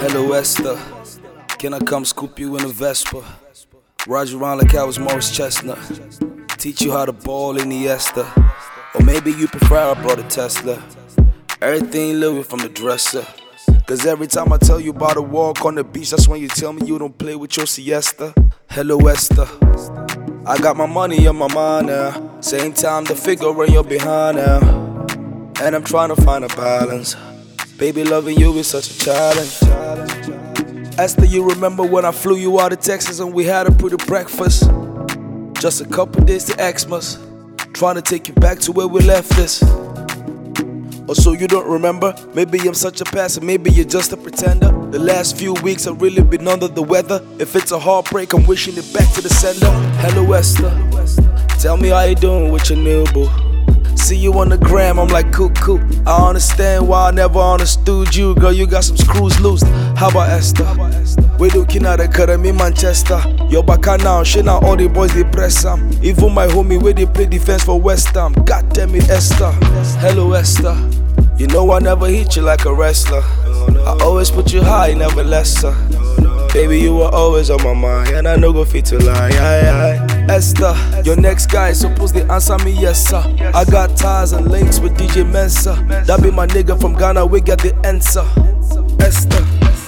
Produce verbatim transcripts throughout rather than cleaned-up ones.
Hello Esther, can I come scoop you in a Vespa? Ride you around like I was Morris Chestnut. Teach you how to ball in the Esther. Or maybe you prefer I brought a Tesla. Everything living from the dresser. Cause every time I tell you about a walk on the beach, that's when you tell me you don't play with your siesta. Hello Esther, I got my money on my mind now. Same time the figure in your behind now. And I'm trying to find a balance. Baby, loving you is such a challenge. Esther, you remember when I flew you out of Texas and we had a pretty breakfast? Just a couple days to Xmas, trying to take you back to where we left this. Or so you don't remember? Maybe I'm such a passer, maybe you're just a pretender. The last few weeks I've really been under the weather. If it's a heartbreak, I'm wishing it back to the sender. Hello Esther, tell me how you doing with your new boo. See you on the gram, I'm like cuckoo. I understand why I never understood you. Girl, you got some screws loose. How about Esther? We looking at the academy Manchester. You're back now, shit now all the boys they press am. Even my homie where they play defense for West Ham. God damn it Esther. Hello Esther, you know I never hit you like a wrestler. I always put you high, never lesser. Baby, you were always on my mind, and I no go fit to lie. Aye, aye. Esther, your next guy is supposed to answer me yes sir. I got ties and links with D J Mensa. That be my nigga from Ghana, we got the answer. Esther,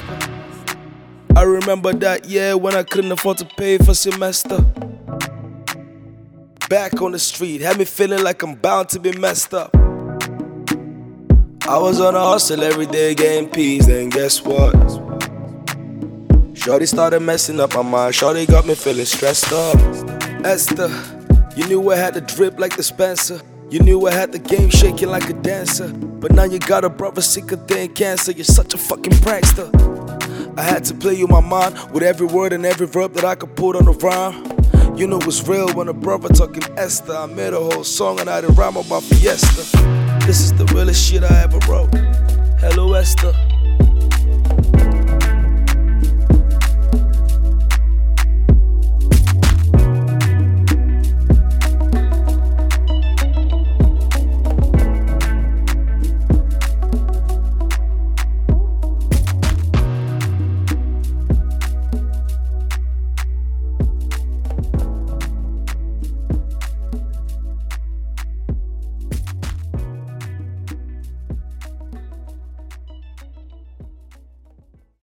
I remember that year when I couldn't afford to pay for semester. Back on the street, had me feeling like I'm bound to be messed up. I was on a hustle every day getting peas, then guess what? Shorty started messing up my mind, Shorty got me feeling stressed up. Esther, you knew I had the drip like the Spencer. You knew I had the game shaking like a dancer. But now you got a brother sicker than cancer. You're such a fucking prankster. I had to play you my mind with every word and every verb that I could put on the rhyme. You know it's real when a brother talking Esther. I made a whole song and I had a rhyme about Fiesta. This is the realest shit I ever wrote. Hello Esther.